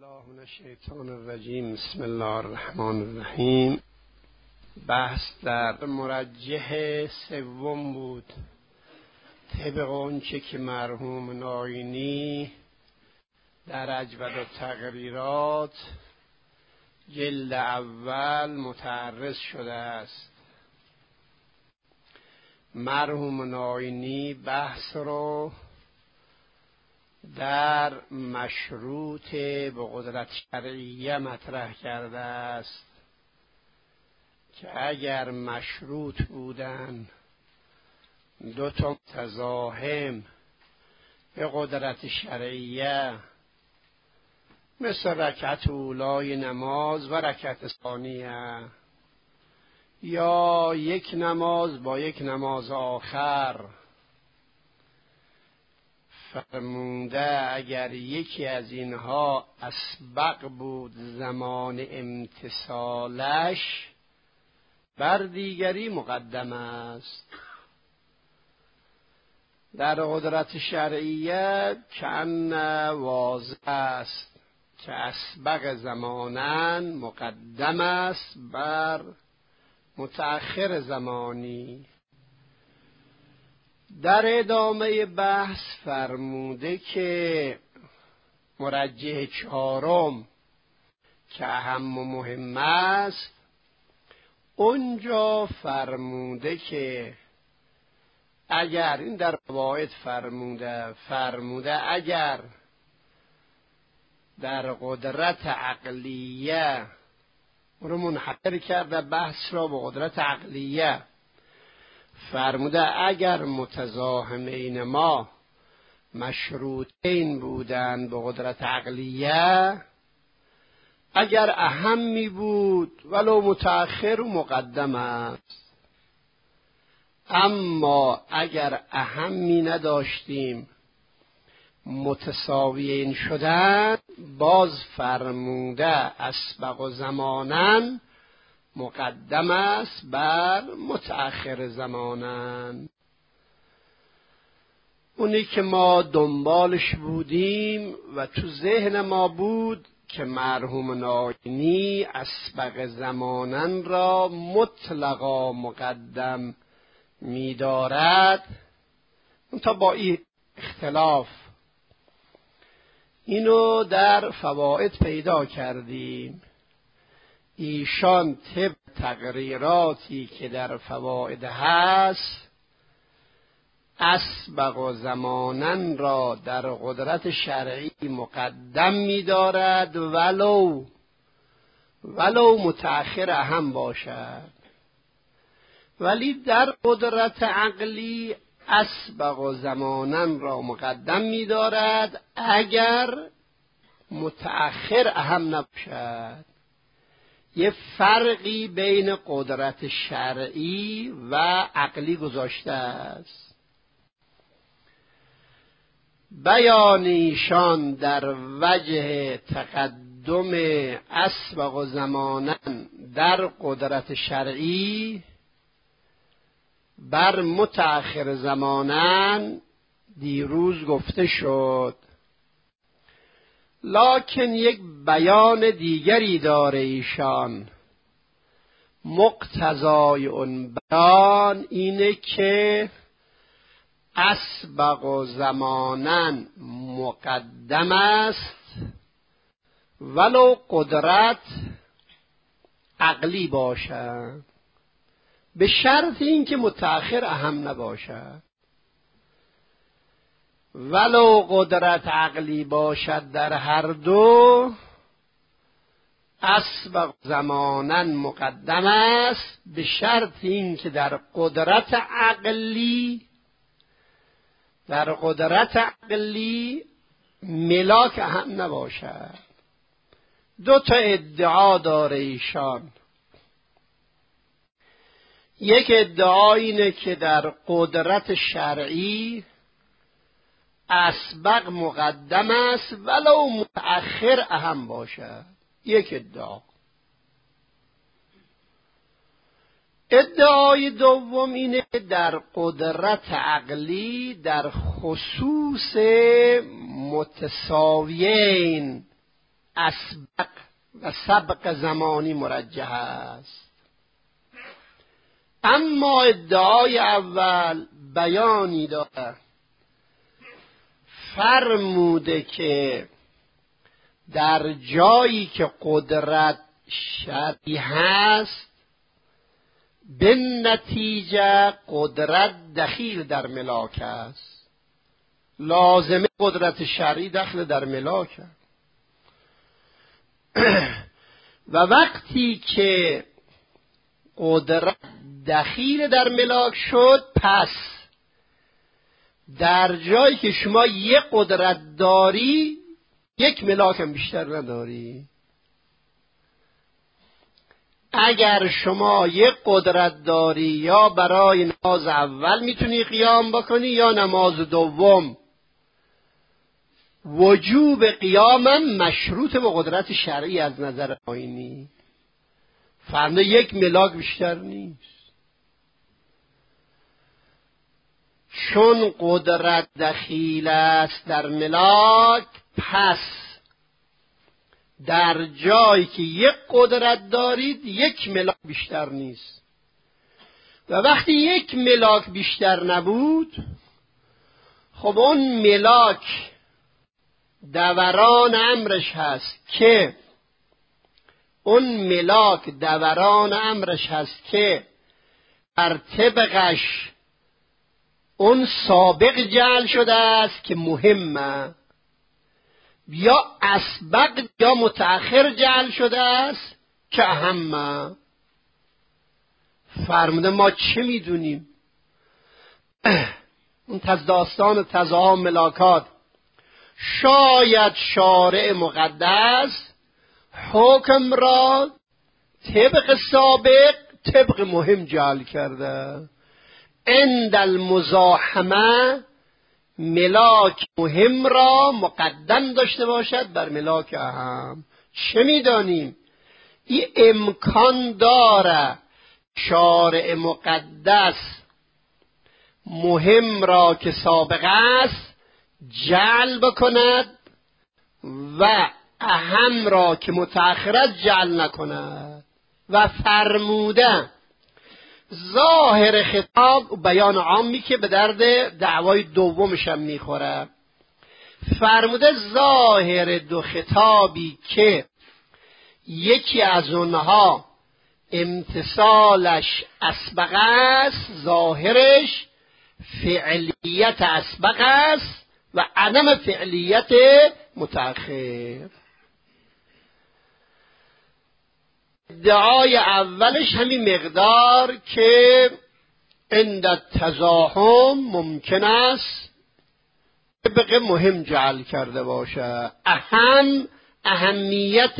الله من الشیطان الرجیم. بسم الله الرحمن الرحیم. بحث در مرجح سوم بود، طبق آنچه که مرحوم ناینی در اجود التقریرات جلد اول متعرض شده است. مرحوم ناینی بحث رو در مشروط به قدرت شرعیه مطرح کرده است که اگر مشروط بودن دو تا متزاحم به قدرت شرعیه، مثل رکعت اولای نماز و رکعت ثانیه، یا یک نماز با یک نماز آخر، فرموده اگر یکی از اینها اسبق بود زمان امتصالش، بر دیگری مقدم است. در قدرت شرعیه کأن واضح است که اسبق زمانن مقدم است بر متأخر زمانی. در ادامه بحث فرموده که مرجح چهارم که اهم و مهم است، اونجا فرموده که اگر این در قواعد فرموده اگر در قدرت عقلیه رو منحصر کرده بحث را به قدرت عقلیه، فرموده اگر متزاحمین ما مشروطین بودند به قدرت عقلیه، اگر اهمی بود ولو متأخر و مقدم است، اما اگر اهمی نداشتیم متساویین شدن، باز فرموده اسبق و زمانن مقدم است بر متأخر زمانن. اونی که ما دنبالش بودیم و تو ذهن ما بود که مرحوم ناینی اسبق زمانن را مطلقا مقدم می‌دارد، تا با این اختلاف اینو در فواید پیدا کردیم. ایشان طبق تقریراتی که در فواید هست اسبق و زمانن را در قدرت شرعی مقدم می‌دارد ولو متأخر اهم باشد، ولی در قدرت عقلی اسبق و زمانن را مقدم می‌دارد اگر متأخر اهم نباشد. یه فرقی بین قدرت شرعی و عقلی گذاشته است. بیان ایشان در وجه تقدم اسبق و زمانن در قدرت شرعی بر متأخر زمانن دیروز گفته شد، لکن یک بیان دیگری داره ایشان. مقتضای اون بیان اینه که اسبق و زمانن مقدم است ولو قدرت عقلی باشد، به شرط اینکه متأخر اهم نباشد. ولو قدرت عقلی باشد در هر دو، اسبق زمانن مقدم است، به شرط اینکه در قدرت عقلی ملاک اهم نباشد. دو تا ادعا داره ایشان. یک ادعا اینه که در قدرت شرعی اسبق مقدم است ولو متأخر اهم باشد. یک ادعا. ادعای دوم اینه در قدرت عقلی در خصوص متساویین اسبق و سبق زمانی مرجح است. اما ادعای اول بیانی دارد، فرموده که در جایی که قدرت شرعی هست به نتیجه قدرت دخیل در ملاک است. لازمه قدرت شرعی دخل در ملاک است. و وقتی که قدرت دخیل در ملاک شد، پس در جایی که شما یک قدرت داری یک ملاک هم بیشتر نداری. اگر شما یک قدرت داری یا برای نماز اول میتونی قیام بکنی یا نماز دوم، وجوب قیامم مشروط به قدرت شرعی از نظر آیینی. فرموده یک ملاک بیشتر نیست. چون قدرت دخیل است در ملاک، پس در جایی که یک قدرت دارید یک ملاک بیشتر نیست. و وقتی یک ملاک بیشتر نبود، خب اون ملاک دوران امرش هست که بر طبقش اون سابق جعل شده است که مهمه، یا اسبق یا متأخر جعل شده است که اهمه. فرموده ما چه میدونیم؟ اون داستان تزاحم ملاکات، شاید شارع مقدس حکم را طبق سابق طبق مهم جعل کرده. عند المزاحمه ملاک مهم را مقدم داشته باشد بر ملاک اهم. چه میدانیم؟ این امکان داره شارع مقدس مهم را که سابق است جعل بکند و اهم را که متأخر است جعل نکند. و فرموده ظاهر خطاب بیان عامی که به درد دعوای دومش هم میخوره. فرموده ظاهر دو خطابی که یکی از اونها امتصالش اسبق است، ظاهرش فعلیت اسبق است و عدم فعلیت متأخر. ادعای اولش همین مقدار که عند التزاحم ممکن است طبق مهم جعل کرده باشه. اهمیت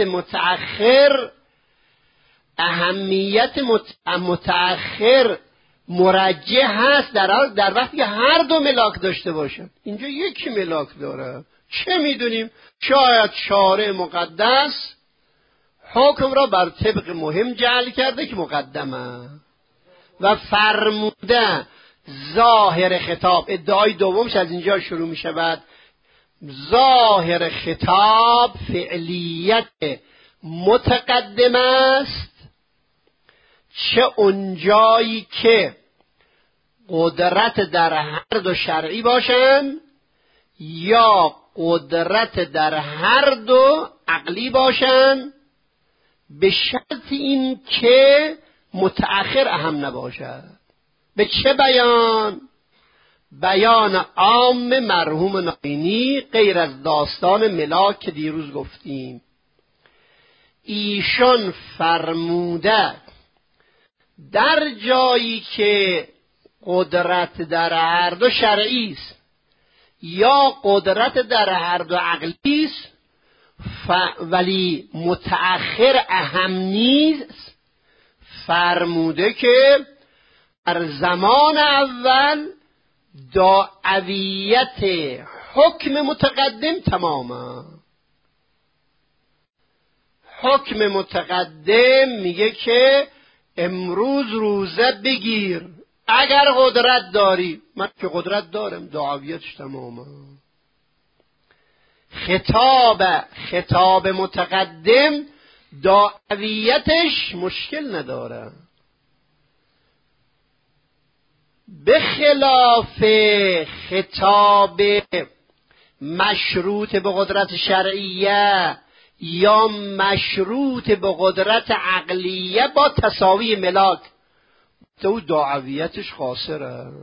متأخر مرجح هست در وقتی که هر دو ملاک داشته باشه. اینجا یکی ملاک داره. چه میدونیم؟ شاید شارع مقدس حکم را بر طبق مهم جعل کرده که مقدمه. و فرموده ظاهر خطاب، ادعای دومش از اینجا شروع می شود، ظاهر خطاب فعلیت متقدم است، چه اونجایی که قدرت در هر دو شرعی باشند یا قدرت در هر دو عقلی باشند، به شرط این که متأخر اهم نباشد. به چه بیان؟ بیان عام مرحوم ناینی غیر از داستان ملاک که دیروز گفتیم. ایشان فرموده در جایی که قدرت در هر دو شرعی است یا قدرت در هر دو عقلی است ولی متأخر اهم نیست، فرموده که در زمان اول داعیت حکم متقدم تمامه. حکم متقدم میگه که امروز روزه بگیر اگر قدرت داری. من که قدرت دارم، داعیتش تمامه. خطاب متقدم دعویتش مشکل نداره، به خلاف خطاب مشروط به قدرت شرعیه یا مشروط به قدرت عقلیه با تساوی ملاک، تو دعویتش خاسره.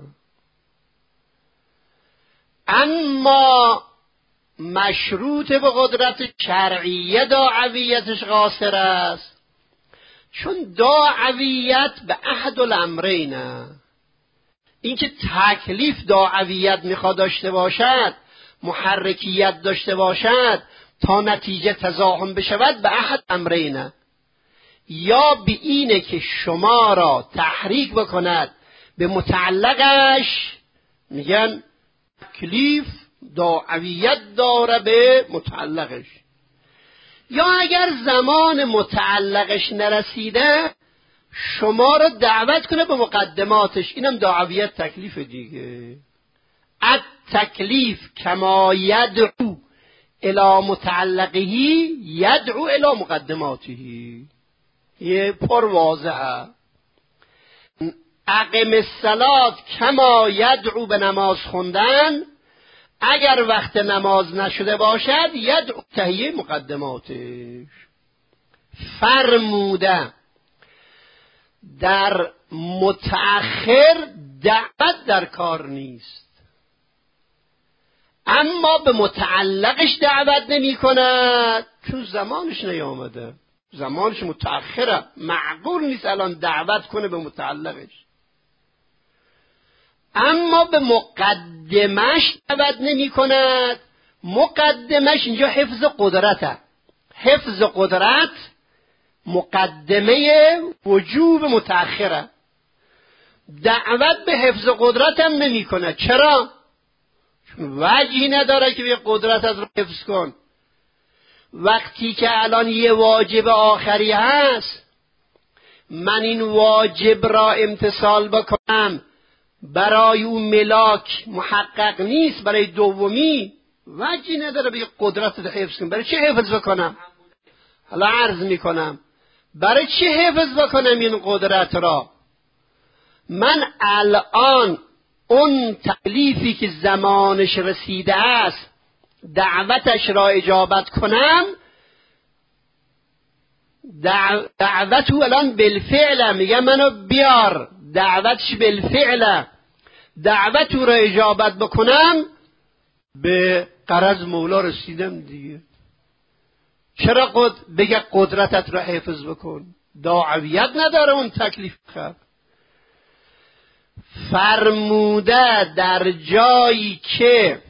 اما مشروط به قدرت شرعیه دعویتش قاصر است، چون دعویت به احد الامرینه، اینکه تکلیف دعویت میخواد داشته باشد، محرکیت داشته باشد تا نتیجه تزاحم بشود، به احد امرینه، یا به اینه که شما را تحریک بکند به متعلقش، میگن تکلیف دعویت داره به متعلقش، یا اگر زمان متعلقش نرسیده شما را دعوت کنه به مقدماتش، اینم دعویت تکلیف دیگه. التکلیف کما یدعو الی متعلقه یدعو الی مقدماته، یه پر واضحه. اقم الصلاة کما یدعو به نماز خوندن، اگر وقت نماز نشده باشد یدعو تهیه مقدماتش. فرموده در متأخر دعوت در کار نیست، اما به متعلقش دعوت نمی کند چون زمانش نیامده، زمانش متأخره، معقول نیست الان دعوت کنه به متعلقش. اما به مقدمش دعوت نمی کند، مقدمش اینجا حفظ قدرته، حفظ قدرت مقدمه وجوب متأخره، دعوت به حفظ قدرت هم نمی کند. چرا؟ چون وجهی نداره که به قدرت از رو حفظ کن. وقتی که الان یه واجب آخری هست، من این واجب را امتثال بکنم، برای اون ملاک محقق نیست، برای دومی وجهی نداره به قدرت حفظ کنم. برای چه حفظ بکنم؟ حالا عرض میکنم برای چه حفظ بکنم این قدرت را؟ من الان اون تکلیفی که زمانش رسیده است دعوتش را اجابت کنم، دعوت او الان بالفعل، میگه منو بیار، دعوتش بالفعل، دعوت او را اجابت بکنم، به غرض مولا رسیدم دیگه. چرا بگه قدرتت را حفظ بکن؟ دعویت نداره اون تکلیف خب. فرموده در جایی که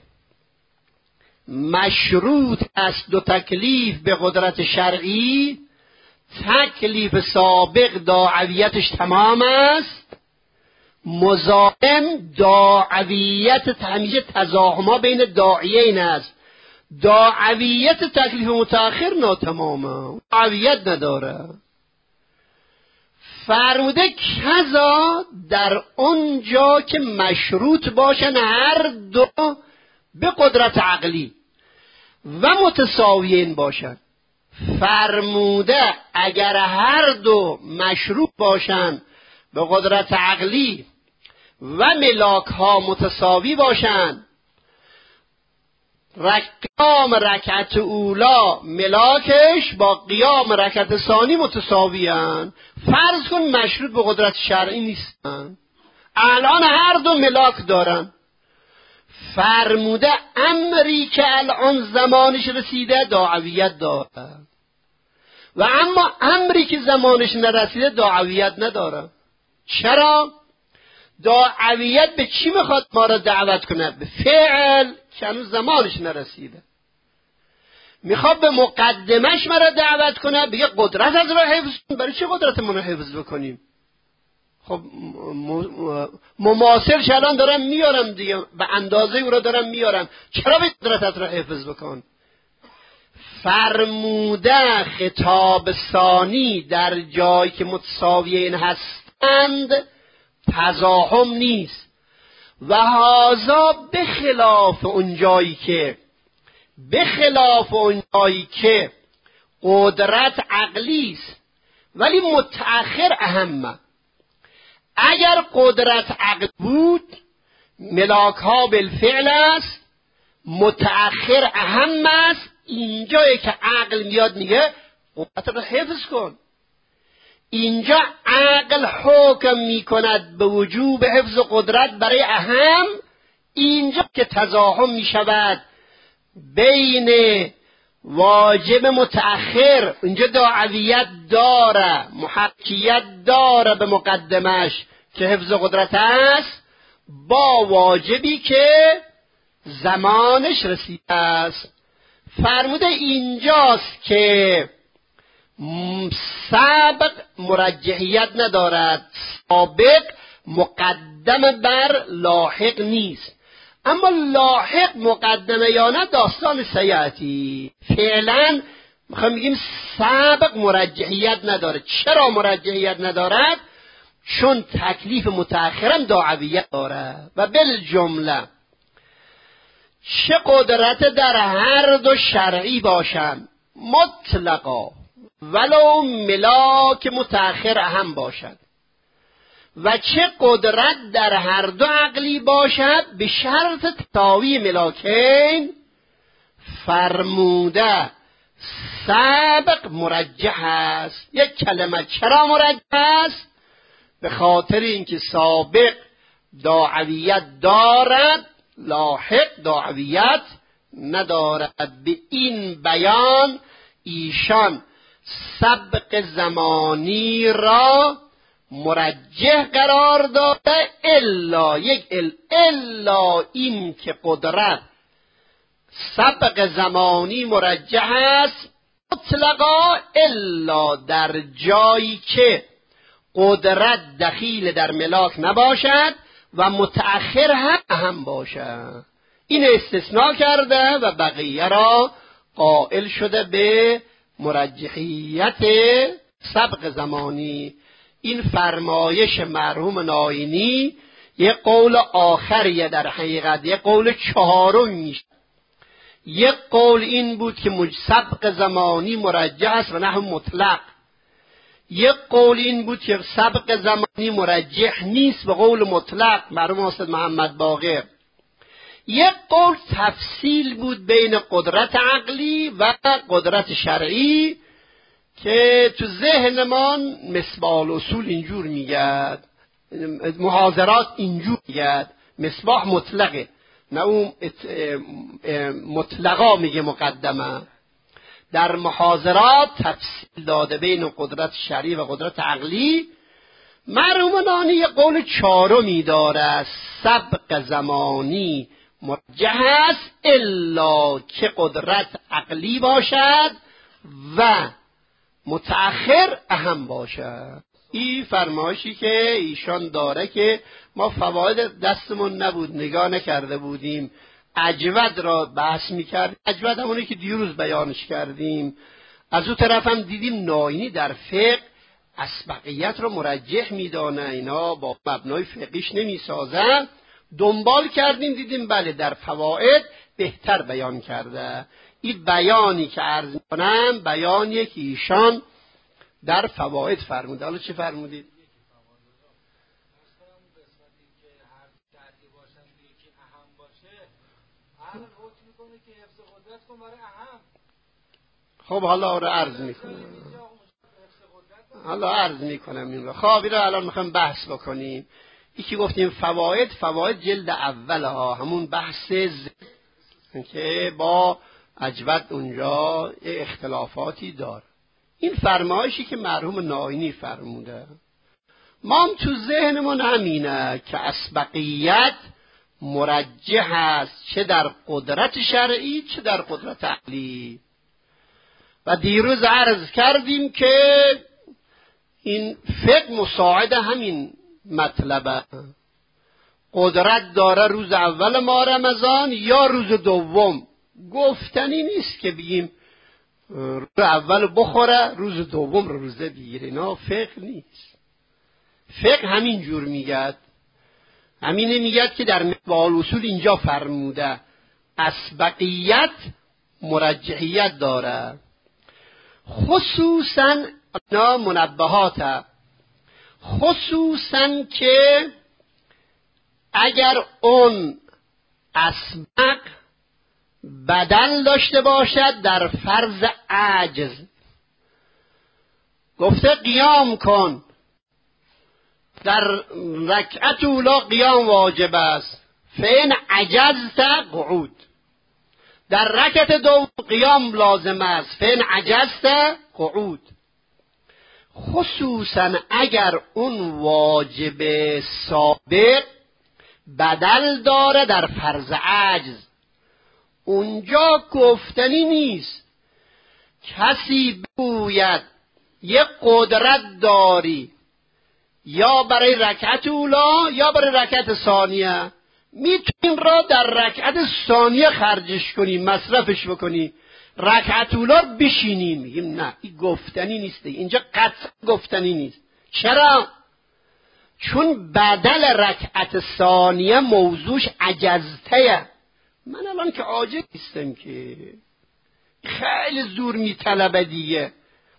مشروط است دو تکلیف به قدرت شرعی، تکلیف سابق داعویتش تمام است، مزاحم داعویت همیشه تزاحما بین داعیین است، داعویت تکلیف متأخر ناتمامه، داعویت نداره. فرموده کذا در اونجا که مشروط باشن هر دو به قدرت عقلی و متساویین باشن. فرموده اگر هر دو مشروط باشن به قدرت عقلی و ملاک ها متساوی باشن، قیام رکعت اولا ملاکش با قیام رکعت ثانی متساویان، فرض کن مشروط به قدرت شرعی نیستن، الان هر دو ملاک دارن. فرموده امری که الان زمانش رسیده داعویت داره، و اما امری که زمانش نرسیده داعویت نداره. چرا؟ داعویت به چی میخواد ما را دعوت کنه؟ به فعل که هنوز زمانش نرسیده. میخواد به مقدمش ما را دعوت کنه، بگه قدرت از را حفظ کن. برای چه قدرت ما را حفظ بکنیم؟ خب مماثلش الان دارم میارم دیگه، به اندازه او را دارم میارم، چرا به قدرت را حفظ بکن؟ فرموده خطاب ثانی در جایی که متساویین هستند تزاحم نیست، و هذا به خلاف اون جایی که به خلاف اون جایی که قدرت عقلی است ولی متأخر اهمه. اگر قدرت عقل بود ملاک ها بالفعل است، متأخر اهم است. اینجایی که عقل میاد میگه قدرت رو حفظ کن. اینجا عقل حکم میکند به وجوب حفظ قدرت برای اهم. اینجا که تزاحم میشود بین واجب متأخر، اینجا دعویت داره، محقیت داره به مقدمش که حفظ قدرت است، با واجبی که زمانش رسیده است. فرموده اینجاست که سابق مرجحیت ندارد، سابق مقدم بر لاحق نیست. اما لاحق مقدمه یا نه داستان سیاتی. فعلا میخوام بگیم سابق مرجحیت نداره. چرا مرجحیت ندارد؟ چون تکلیف متأخرم دعویت داره. و بالجمله چه قدرت در هر دو شرعی باشند مطلقا ولو ملاک متأخر اهم باشد، و چه قدرت در هر دو عقلی باشد به شرط تساوی ملاکین، فرموده سابق مرجح است. یک کلمه چرا مرجح است؟ به خاطر اینکه سابق داعویت دارد، لاحق داعویت ندارد. به این بیان ایشان سبق زمانی را مرجح قرار داده، الا این که قدرت سبق زمانی مرجح است مطلقا، الا در جایی که قدرت دخیل در ملاک نباشد و متأخر هم باشد. این استثناء کرده و بقیه را قائل شده به مرجحیت سبق زمانی. این فرمایش مرحوم ناینی یک قول آخریه، در حقیقت یک قول چهارم میشه. یک قول این بود که سبق زمانی مرجح است و نه مطلق. یک قول این بود که سبق زمانی مرجح نیست به قول مطلق، مرحوم استاد محمد باقر. یک قول تفصیل بود بین قدرت عقلی و قدرت شرعی که تو ذهنمان مصباح الاصول اینجور میگد، محاضرات اینجور میگد. مصباح مطلقه، نه اون مطلقا میگه مقدمه. در محاضرات تفصیل داده بین قدرت شرعی و قدرت عقلی. مرحوم نانی یک قول چهارمی داره، سبق زمانی مرجح است الا که قدرت عقلی باشد و متأخر اهم باشد. این فرمایشی که ایشان داره که ما فواید دستمون نبود، نگاه نکرده بودیم، اجود را بحث میکردیم. اجود همونه که دیروز بیانش کردیم. از اون طرف هم دیدیم ناینی در فقه اسبقیت را مرجح میدانه، اینا با مبنای فقهیش نمیسازن. دنبال کردیم دیدیم بله در فواید بهتر بیان کرده. این بیانی که عرض میکنم بیانیه که ایشان در فواید فرموده. حالا چه فرمودید؟ خب حالا رو عرض میکنم این رو. خب این رو الان میخوایم بحث بکنیم. یکی گفتیم فواید جلد اول ها، همون بحث که با اجود اونجا اختلافاتی دار. این فرمایشی که مرحوم ناینی فرموده ما هم تو ذهنمون همینه که اسبقیت مرجح است، چه در قدرت شرعی چه در قدرت عقلی. و دیروز عرض کردیم که این فقه مساعد همین مطلبه. قدرت داره روز اول ماه رمضان یا روز دوم، گفتنی نیست که بگیم روز اول بخوره روز دوم رو روزه بگیره. نه، فقه نیست. فقه همین جور میگد، همینه میگد که در مصباح الاصول اینجا فرموده اسبقیت مرجحیت داره. خصوصا اینا منبهاته، خصوصا که اگر اون اسبق بدل داشته باشد در فرض عجز. گفته قیام کن، در رکعت اولا قیام واجب است، فین عجزت قعود. در رکعت دوم قیام لازم است، فین عجزت قعود. خصوصا اگر اون واجب سابق بدل داره در فرض عجز، اونجا گفتنی نیست. کسی بگوید یک قدرت داری یا برای رکعت اولا یا برای رکعت ثانیه، میتونیم را در رکعت ثانیه خرجش کنیم، مصرفش بکنی، رکعت اولا بشینیم. میگیم نه، این گفتنی نیسته، اینجا قطع گفتنی نیست. چرا؟ چون بدل رکعت ثانیه موضوعش عجزته. من الان که عاجز نیستم که، خیلی زور میطلبه دیگه.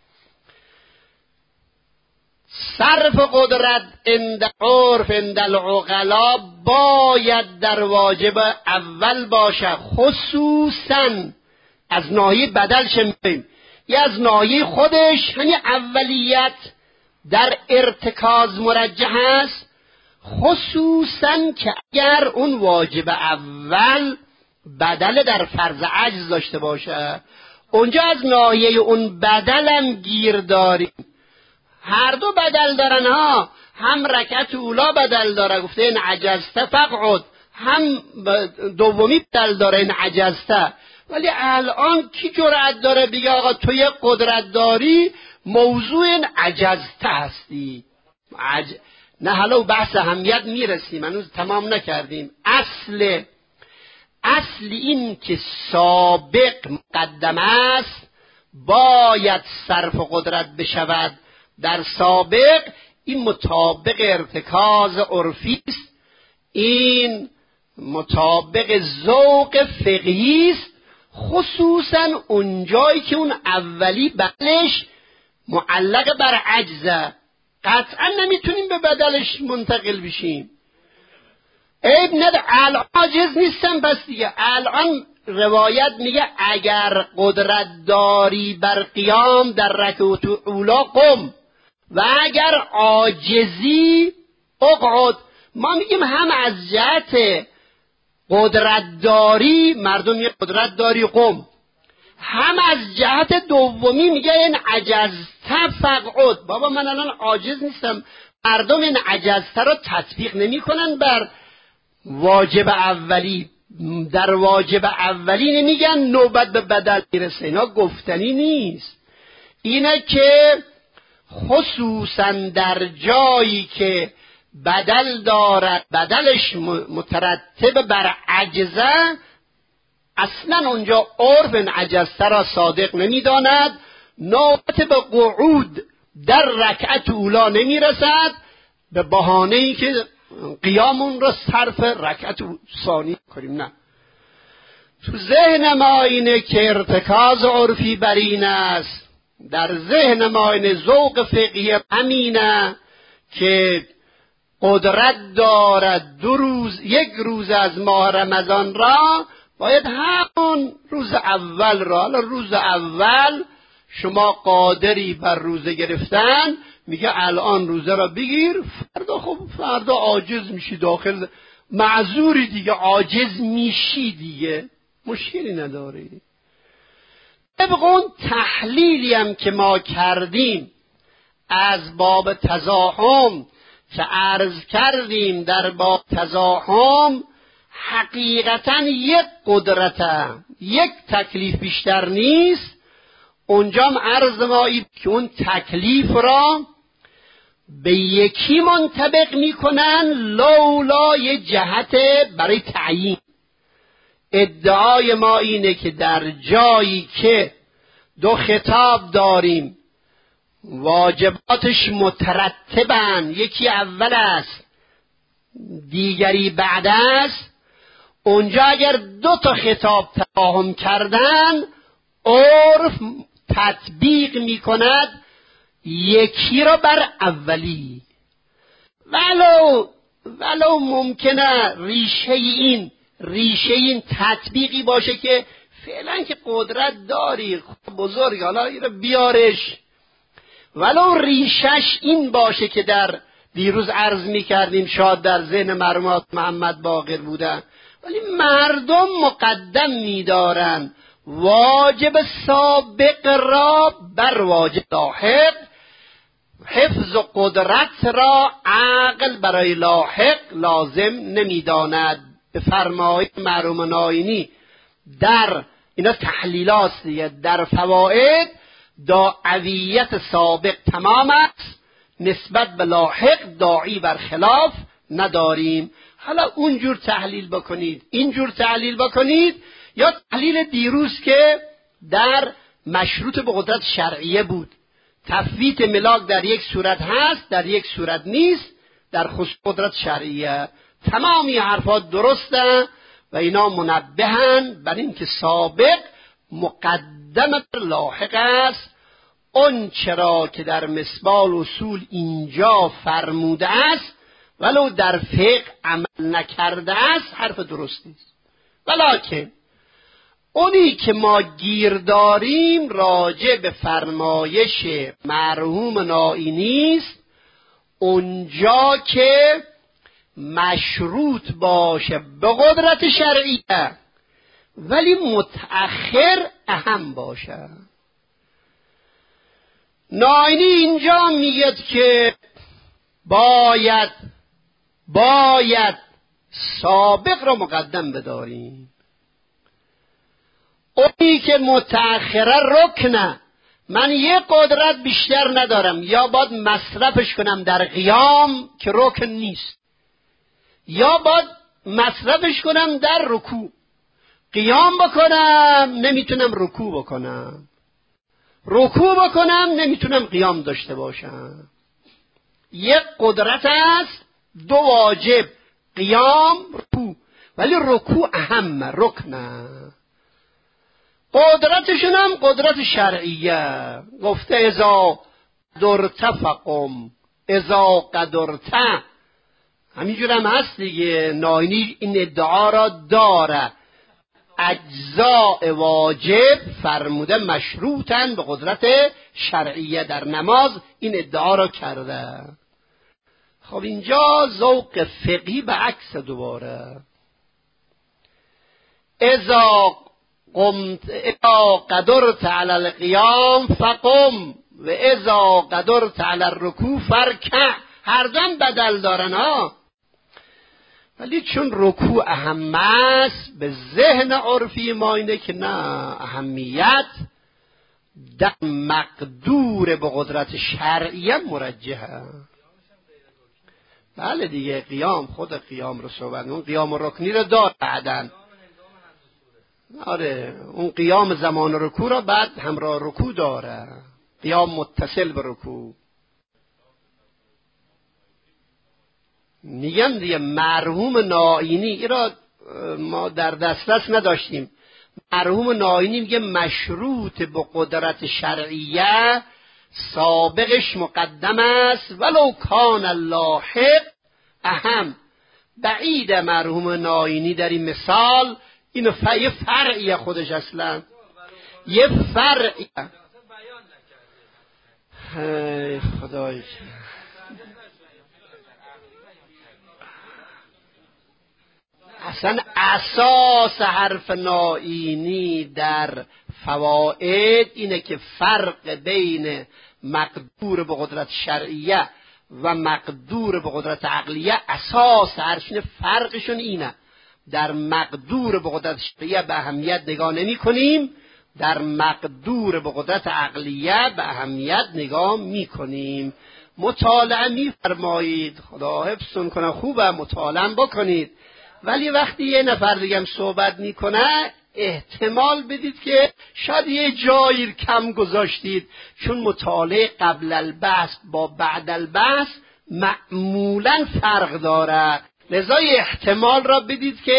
صرف قدرت عند عرف عند العقلا باید در واجب اول باشه، خصوصا از ناحیه بدلش میگیم، یا از ناحیه خودش، یعنی اولیت در ارتکاز مرجح است، خصوصا که اگر اون واجب اول بدل در فرض عجز داشته باشه. اونجا از ناحیه اون بدلم گیر داریم. هر دو بدل دارن ها، هم رکعت اولا بدل داره، گفته این عجزته فقعد، هم دومی بدل داره این عجزته. ولی الان کی جرأت داره بگه آقا تو یه قدرت داری، موضوع این عجزته هستی؟ نه، حالا بحث اهمیت میرسیم، هنوز تمام نکردیم. اصل این که سابق مقدم است، باید صرف قدرت بشود در سابق. این مطابق ارتکاز عرفی است، این مطابق ذوق فقهی است، خصوصا اونجایی که اون اولی بدلش معلق بر عجزه. قطعا نمیتونیم به بدلش منتقل بشیم. عیب نداره، الان عاجز نیستم پس دیگه. الان روایت میگه اگر قدرت داری بر قیام در رکعت اولا قم، و اگر عاجزی اقعد. ما میگیم هم از جهت قدرت داری، مردم یه قدرت داری قم، هم از جهت دومی میگه این عجزته فقعد. بابا من الان عاجز نیستم، مردم این عجزته رو تطبیق نمی کنن بر واجب اولی، در واجب اولی نمیگن نوبت به بدل میرسه. اینا گفتنی نیست. اینه که خصوصا در جایی که بدل دارد، بدلش مترتب بر عجزه، اصلا اونجا عرف عجزته را صادق نمیداند، نوبت به قعود در رکعت اولا نمیرسد، به بهانه ای که قیامون را صرف رکعت ثانی کنیم. نه، تو ذهن ما اینه که ارتکاز عرفی بر این است، در ذهن ما این ذوق فقهی همینه که قدرت دارد یک روز از ماه رمضان را باید همون روز اول را، حالا روز اول شما قادری بر روزه گرفتن، میگه الان روزه را بگیر، فردا عاجز میشی، داخل معذوری دیگه، عاجز میشی دیگه، مشکلی نداری. طبق اون تحلیلی هم که ما کردیم از باب تزاحم که عرض کردیم، در باب تزاحم حقیقتا یک قدرته، یک تکلیف بیشتر نیست. اونجام عرض ما که اون تکلیف را به یکی منطبق میکنن لولا یه جهت برای تعیین. ادعای ما اینه که در جایی که دو خطاب داریم، واجباتش مترتبن، یکی اول است دیگری بعد است، اونجا اگر 2 خطاب تفاهم کردن، عرف تطبیق میکند یکی را بر اولی، ولو ممکنه ریشه این تطبیقی باشه که فعلا که قدرت داری بزرگ، حالا این رو بیارش، ولو ریشش این باشه که در دیروز عرض میکردیم شاید در ذهن مرحوم محمد باقر بودن، ولی مردم مقدم میدارن واجب سابق را بر واجب لاحق، حفظ و قدرت را عقل برای لاحق لازم نمیداند. به فرمایش مرحوم ناینی در اینا تحلیلات دیگه، در فواید داعیت سابق تمام است، نسبت به لاحق داعی بر خلاف نداریم. حالا اونجور تحلیل بکنید، اینجور تحلیل بکنید، یا تحلیل دیروز که در مشروط به قدرت شرعیه بود، تفویت ملاک در یک صورت هست در یک صورت نیست، در خصوص قدرت شرعیه. تمامی حرفات درسته و اینا منبهن بر این که سابق مقدم بر لاحق است. اون چرا که در مصباح اصول اینجا فرموده است ولو در فقه عمل نکرده است حرف درست نیست، ولکن اونی که ما گیر داریم راجع به فرمایش مرحوم ناینی است، اونجا که مشروط باشه به قدرت شرعیه ولی متأخر اهم باشه. ناینی اینجا میگه که باید سابق را مقدم بداریم، اونی که متأخره رکنه، من یه قدرت بیشتر ندارم، یا باید مصرفش کنم در قیام که رکن نیست، یا باید مصرفش کنم در رکوع. قیام بکنم نمیتونم رکوع بکنم، رکوع بکنم نمیتونم قیام داشته باشم. یک قدرت است، 2 واجب، قیام رکوع، ولی رکوع اهم، رکنه. قدرتشون هم قدرت شرعیه، گفته اذا قدرت فقم، اذا قدرت، همینجور هم هست دیگه. ناینی این ادعا را داره، اجزاء واجب فرموده مشروطن به قدرت شرعیه، در نماز این ادعا را کرده. خب اینجا ذوق فقهی به عکس دوباره، اذا قدرت علی القیام فقم و اذا قدرت علی الرکوع فرکع، هر دو بدل دارن ها، ولی چون رکوع اهم است به ذهن عرفی ما اینه که نه، اهمیت در مقدور به قدرت شرعیه مرجحه. بله دیگه، قیام، خود قیام رو صحبت، اون قیام رکنی رو دار بعدن، آره اون قیام زمان رکوع را بعد همراه رکوع داره، قیام متصل به رکوع. میگم دیگه مرحوم ناینی، این را ما در دسترس نداشتیم، مرحوم ناینی میگه مشروط به قدرت شرعیه، سابقش مقدم است ولو کان اللاحق اهم. بعید مرحوم ناینی در این مثال اینو یه فرعیه، خودش اصلا یه فرعیه. خدای اصلا اساس حرف ناینی در فواید اینه که فرق بین مقدور به قدرت شرعیه و مقدور به قدرت عقلیه، اساس حرفشون فرقشون اینه، در مقدور به قدرت شرعیه به اهمیت نگاه نمی کنیم، در مقدور به قدرت عقلیه به اهمیت نگاه می کنیم. مطالعه می فرمایید، خدا حفظتون کنه، خوبه مطالعه بکنید، ولی وقتی یه نفر دیگه صحبت میکنه احتمال بدید که شاید یه جایی کم گذاشتید، چون مطالعه قبل البحث با بعد البحث معمولا فرق داره، لذا احتمال را بدید که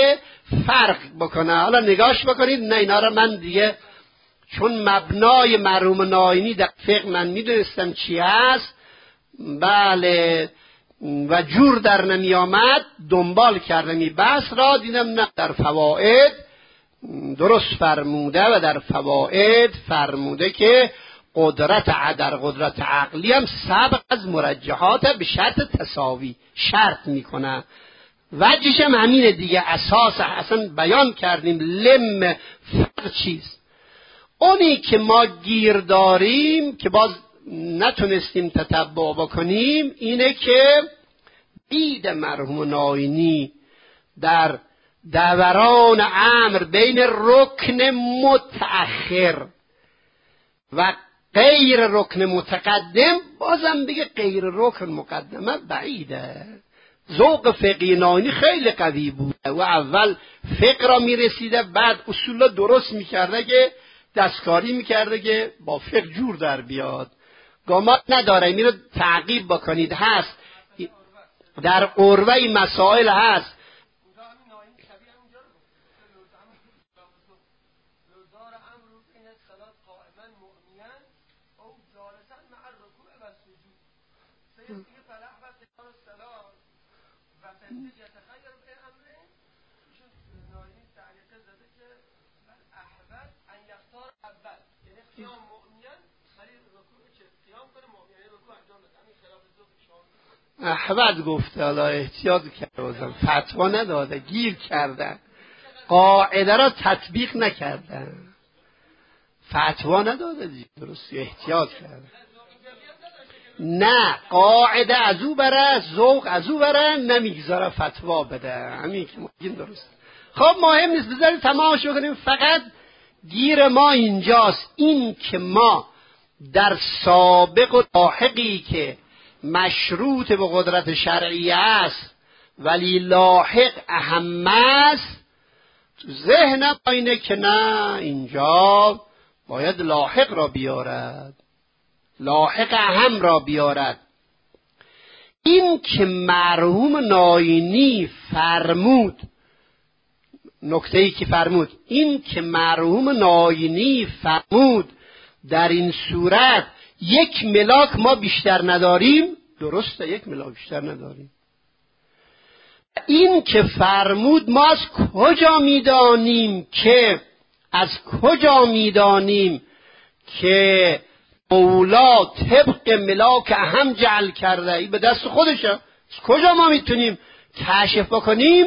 فرق بکنه. حالا نگاش بکنید. نه اینا رو من دیگه چون مبنای مرحوم ناینی در فقه من میدونستم چی هست، بله، و جور در نمی آمد دنبال کردم این بحث را، دیدم نه، در فواید درست فرموده و در فواید فرموده که در قدرت عقلی هم سبق از مرجحات به شرط تساوی شرط میکنه. وجهش هم همینه دیگه، اساس اصلا بیان کردیم لم فرق چیست. اونی که ما گیر داریم که باز نتونستیم تتبع بکنیم اینه که دید مرحوم ناینی در دوران امر بین رکن متأخر و غیر رکن متقدم، بازم دیگه غیر رکن مقدمه بعیده. ذوق فقهی ناینی خیلی قوی بوده و اول فقه را میرسیده، بعد اصول درست میکرده که دستکاری میکرده که با فقه جور در بیاد. گمان نداره میره تعقیب بکنید، هست در قروه این مسائل هست. احمد گفته، حالا احتیاط کرده بازم، فتوا نداده، گیر کرده، قاعده را تطبیق نکرده، فتوا نداده، درست احتیاط کرده. نه، قاعده از او بره، ذوق از او بره، نمیگذاره فتوا بده، همین که ممکن درست. خب مهم نیست، بذارید تمامش بکنیم. فقط گیر ما اینجاست، این که ما در سابق و لاحقی که مشروط به قدرت شرعی است ولی لاحق اهم است، تو ذهنم اینه که نه، اینجا باید لاحق را بیارد، لاحق اهم را بیارد. این که مرحوم ناینی فرمود، نکته‌ای که فرمود، این که مرحوم ناینی فرمود در این صورت یک ملاک ما بیشتر نداریم، درسته، یک ملاک بیشتر نداریم. این که فرمود ما از کجا میدانیم که مولا طبق ملاک اهم جعل کرده؟ این به دست خودشه. از کجا ما میتونیم کشف بکنیم؟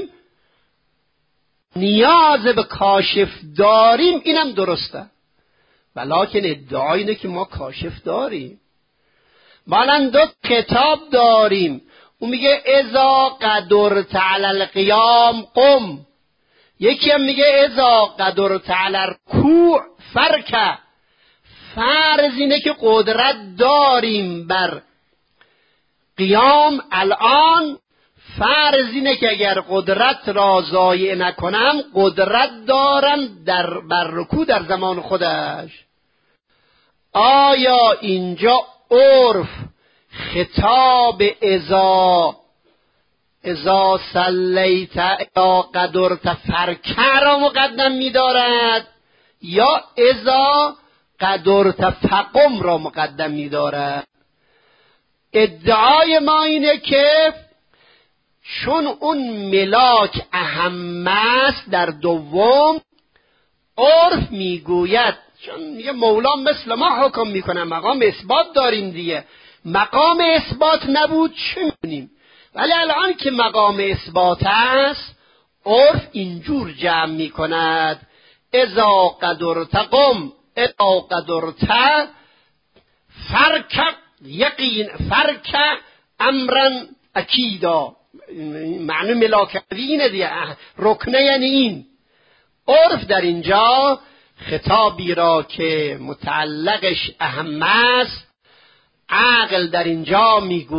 نیاز به کاشف داریم، اینم درسته، ولیکن ادعای اینه که ما کاشف داریم. مالن دو کتاب داریم، اون میگه اذا قدرت علی القیام قم، یکی هم میگه اذا قدرت علی الرکوع فرکع. فرض اینه که قدرت داریم بر قیام الان، فرض اینه که اگر قدرت را ضایع نکنم قدرت دارم بر رکوع در زمان خودش. آیا اینجا عرف خطاب اذا صلیت اذا قدرت فرکع را مقدم می‌دارد یا اذا قدرت فقم را مقدم می‌دارد؟ ادعای ما اینه که چون اون ملاک اهم است در دوم، عرف میگوید، چون میگه مولا مثل ما حکم میکنه، مقام اثبات داریم دیگه، مقام اثبات نبود چه میکنیم؟ ولی الان که مقام اثبات است، عرف اینجور جمع میکند اذا قدرت قم اذا قدرت فرکع یقین فرکع امرا اکیدا. معنی ملاکوینه دیگه، رکنه یعنی این. عرف در اینجا خطابی را که متعلقش اهم است، عقل در اینجا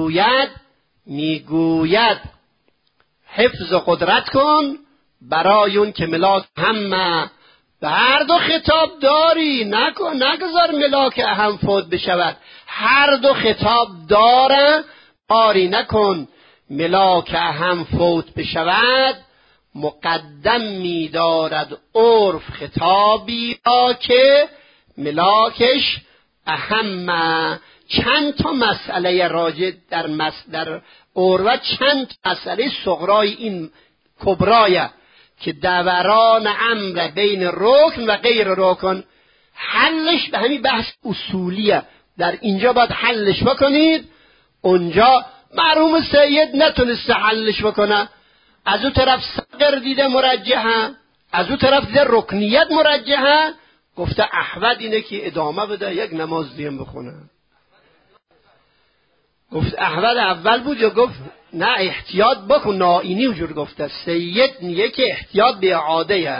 میگوید حفظ قدرت کن برای اون که ملاک همه. به هر دو خطاب داری، نگذار ملاک اهم فوت بشود، هر دو خطاب داره، آری نکن ملاک اهم فوت بشود. مقدم می‌دارد عرف خطابی را که ملاکش اهم. چند تا مسئله راجع در عروت، چند مسئله صغرای این کبرایه که دوران امر بین رکن و غیر رکن، حلش به همین بحث اصولیه. در اینجا باید حلش بکنید، اونجا مرحوم سید نتونسته حلش بکنه. از اون طرف صغر دیده مرجحه، از اون طرف دیده رکنیت مرجحه. گفته احوط اینه که ادامه بده، یک نماز دیم بخونه. گفت احوط اول بود یا گفت نه احتیاط بکن، نائینی وجود گفته. سید میگه که احتیاط به اعاده.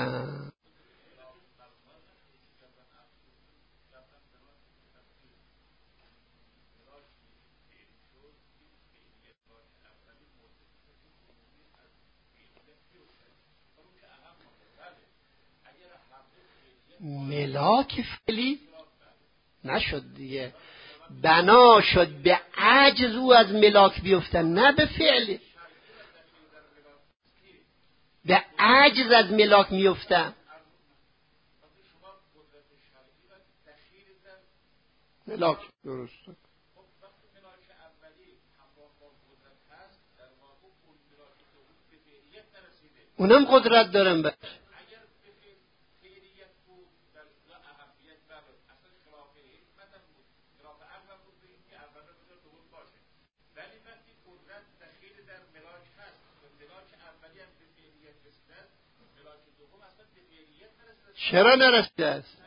ملاک فعلی نشد دیگه، بنا شد به عجز او از ملاک بیفته، نه به فعلی. به عجز از ملاک میفته. ملاک درسته. اونم قدرت دارن بهش. چرا نرسیده است؟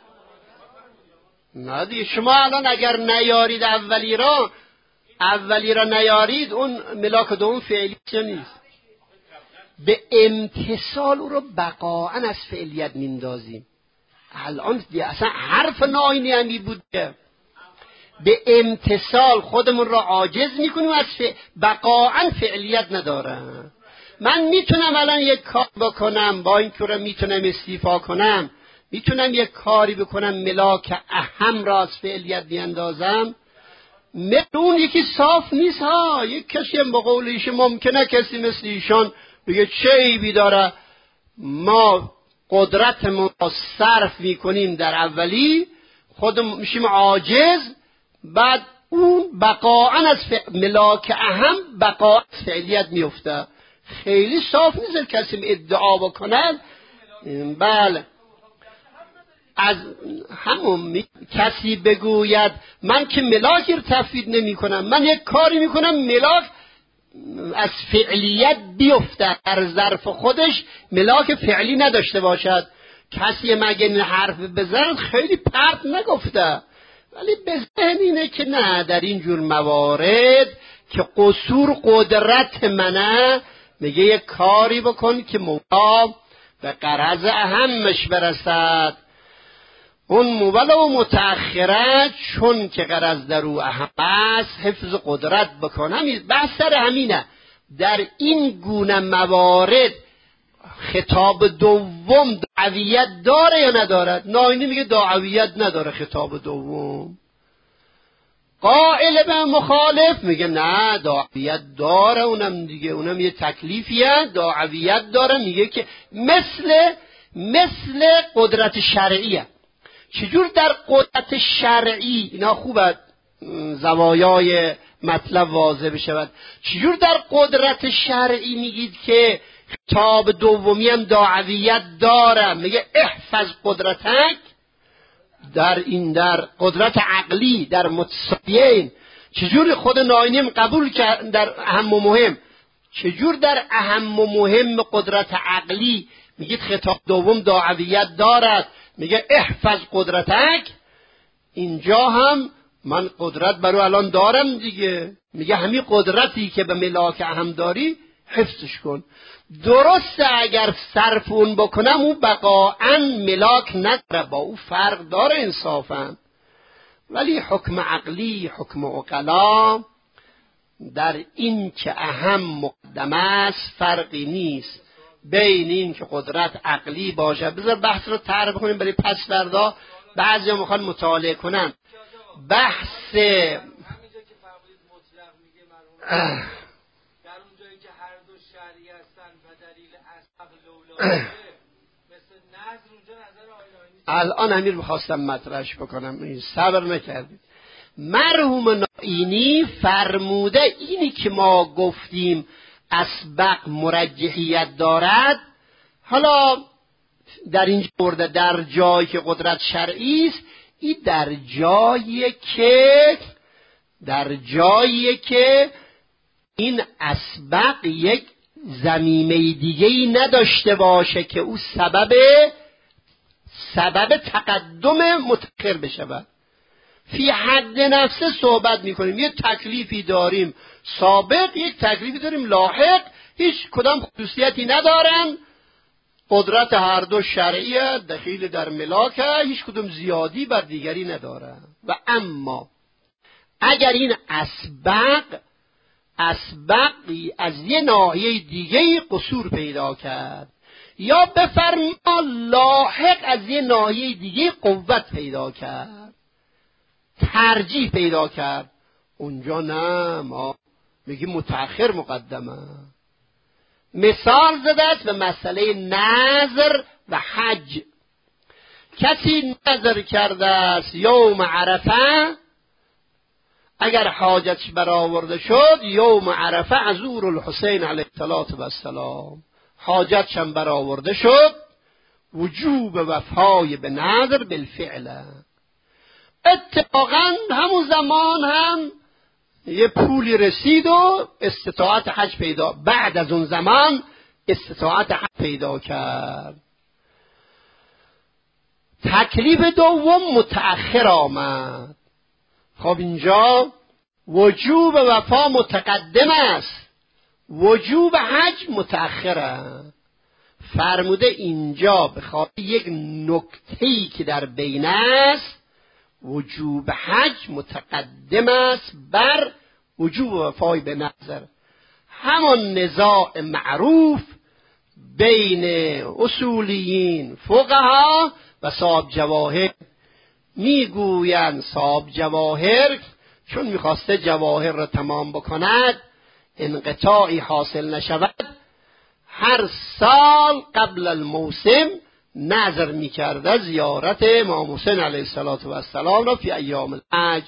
نه دیگه، شما الان اگر نیارید اولی را نیارید، اون ملاک دوم فعلی نیست. به امتصال او رو بقاعا از فعلیت میندازیم. الان دیگه اصلا حرف ناینی همی بود که به امتصال خودمون را عاجز میکنیم از بقاعا فعلیت نداره. من میتونم الان یک کار بکنم، با این که را میتونم استیفا کنم، میتونم یک کاری بکنم ملاک اهم را از فعلیت بیندازم. اون یکی صاف نیست ها. یک کسی هم با قول ایشون ممکنه کسی مثل ایشان بگه چه عیبی داره، ما قدرتمون را صرف میکنیم در اولی، خودمون میشیم عاجز، بعد اون بقاعا از ملاک اهم بقاعا از فعلیت میفته. خیلی صاف نیست کسی ادعا بکنن. بله، از همون کسی بگوید من که ملاکی رو تفویض نمی کنم، من یک کاری میکنم ملاک از فعلیت بیفته، در ظرف خودش ملاک فعلی نداشته باشد. کسی مگه این حرف بزن خیلی پرت نگفته، ولی به ذهن اینه که نه، در این جور موارد که قصور قدرت منه، میگه یک کاری بکن که مولا به غرض اهمش برسد. اون مولا و متأخره چون که غرض در او اهم است، حفظ قدرت بکنم. بس سر همینه. در این گونه موارد خطاب دوم دعویت داره یا ندارد؟ ناینی میگه دعویت نداره خطاب دوم. قائل به مخالف میگه نه دعویت داره، اونم دیگه اونم یه تکلیفیه، دعویت داره. میگه که مثل قدرت شرعیه. چجور در قدرت شرعی، اینا خوبه زوایای مطلب واضح بشود، چجور در قدرت شرعی میگید که خطاب دومی هم دعویت داره؟ میگه احفظ قدرتک. در قدرت عقلی در متساویین چجور خود ناینیم قبول کرد در اهم و مهم، چجور در اهم و مهم قدرت عقلی میگید خطاب دوم دعویت دارد؟ میگه احفظ قدرتک. اینجا هم من قدرت برو الان دارم دیگه، میگه همین قدرتی که به ملاک اهم داری حفظش کن. درسته اگر صرف اون بکنم او بقاعا ملاک نداره، با او فرق داره انصافا، ولی حکم عقلی حکم عقلا در این که اهم مقدم است فرقی نیست بین این که قدرت عقلی باشه. بذار بحث رو طرح کنیم برای پس فردا، بعضیا میخوان مطالعه کنن بحث الان امیر میخواستم مطرحش بکنم، صبر نکردید. مرحوم نائینی فرموده اینی که ما گفتیم اسبق مرجحیت دارد، حالا در اینجا برده در جایی که قدرت شرعی است، این در جایی که این اسبق یک ضمیمه دیگه‌ای نداشته باشه که او سبب تقدم متأخر بشود. فی حد نفسه صحبت میکنیم، یه تکلیفی داریم سابق، یک تکلیفی داریم لاحق، هیچ کدام خصوصیتی ندارن، قدرت هر دو شرعیه، دخیل در ملاکه، هیچ کدام زیادی بر دیگری نداره. و اما اگر این اسبقی از یه ناحیه دیگه قصور پیدا کرد، یا بفرما لاحق از یه ناحیه دیگه قوت پیدا کرد، ترجیح پیدا کرد، اونجا نه، ما میگیم متأخر مقدمه. مثال زده است به مسئله نذر و حج. کسی نذر کرده است یوم عرفه، اگر حاجتش برآورده شد یوم عرفه عزور الحسین علیه السلام، حاجتش هم برآورده شد، وجوب وفای به نذر بالفعل. اتفاقا همون زمان هم یه پولی رسید و استطاعت حج پیدا، بعد از اون زمان استطاعت حج پیدا کرد. تکلیف دوم متأخر آمد. خب اینجا وجوب وفا متقدم است، وجوب حج متأخره. فرموده اینجا به خاطر یک نکته‌ای که در بین است، وجوب حج متقدم است بر وجوب وفای به نذر. همان نزاع معروف بین اصولیین فقها و صاحب جواهر. میگویند صاحب جواهر چون میخواسته جواهر را تمام بکند، انقطاعی حاصل نشود، هر سال قبل الموسم نظر میکرده زیارت امام حسین علیه السلام را فی ایام الحج.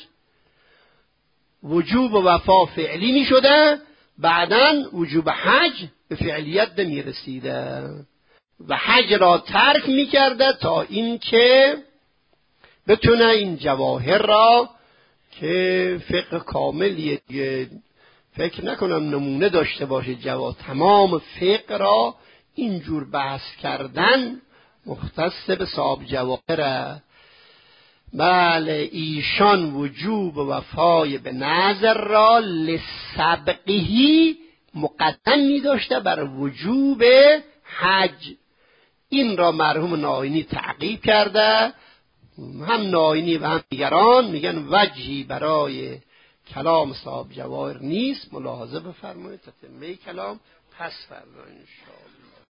وجوب وفا فعلی میشده، بعداً وجوب حج به فعلیت نمیرسیده و حج را ترک میکرده تا اینکه بتونه این جواهر را که فقه کاملیه دیگه، فکر نکنم نمونه داشته باشه تمام فقه را اینجور بحث کردن مختص به صاحب جواهره. بله، ایشان وجوب وفای به نذر را لسبقهی مقدم می داشته بر وجوب حج. این را مرحوم نائینی تعقیب کرده. هم نائینی و هم دیگران میگن وجهی برای کلام صاحب جواهر نیست. ملاحظه بفرمایید تتمه کلام پس فردا انشاءالله.